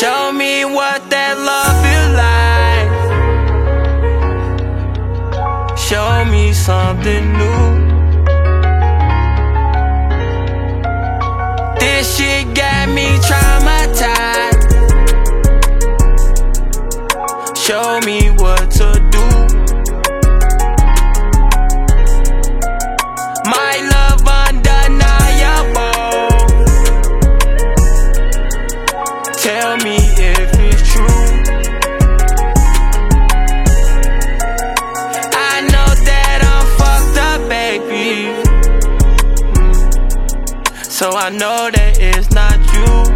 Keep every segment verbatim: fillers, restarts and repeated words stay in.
Show me what that love feel like. Show me something new. This shit got me traumatized. Show me what to do. My love undeniable. Tell me if it's true. I know that I'm fucked up, baby. So I know that it's not you.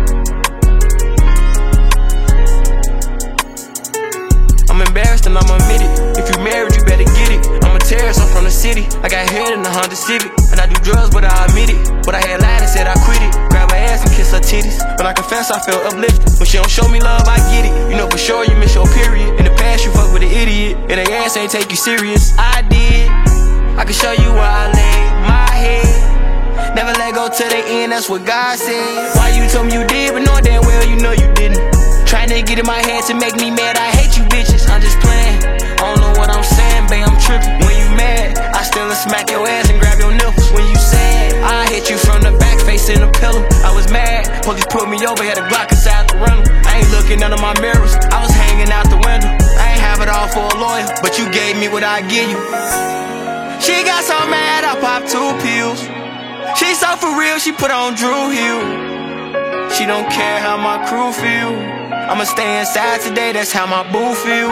I'm embarrassed and I'm admit it. If you married, you better get it. I'm a terrorist, I'm from the city. I got head in the Honda Civic. And I do drugs, but I admit it. But I had lied and said I quit it. Grab her ass and kiss her titties. When I confess, I feel uplifted. When she don't show me love, I get it. You know for sure you miss your period. In the past, you fuck with an idiot. And they ass ain't take you serious. I did. I can show you where I lay my head. Never let go to the end, that's what God said. Why you told me you did, but knowing damn well you know you didn't. Trying to get in my head to make me mad, I hate you bitches, I'm just playing. I don't know what I'm saying, babe, I'm tripping. When you mad, I still smack your ass and grab your nipples. When you sad, I hit you from the back, facing the pillow. I was mad, police pulled me over, had a Glock inside the rental. I ain't looking under my mirrors, I was hanging out the window. I ain't have it all for a lawyer, but you gave me what I give you. She got so mad, I popped two pills. She so for real, she put on Drew Hill. She don't care how my crew feel. I'ma stay inside today, that's how my boo feel.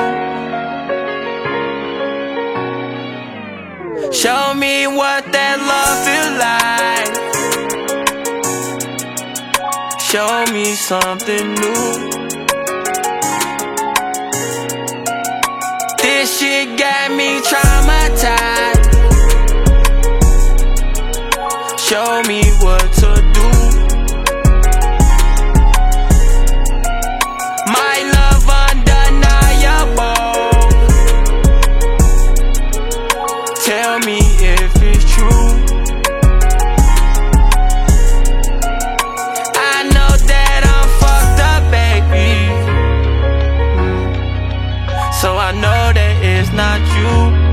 Show me what that love feel like. Show me something new. This shit got me traumatized. Show me what to do. My love undeniable. Tell me if it's true. I know that I'm fucked up, baby. So I know that it's not you.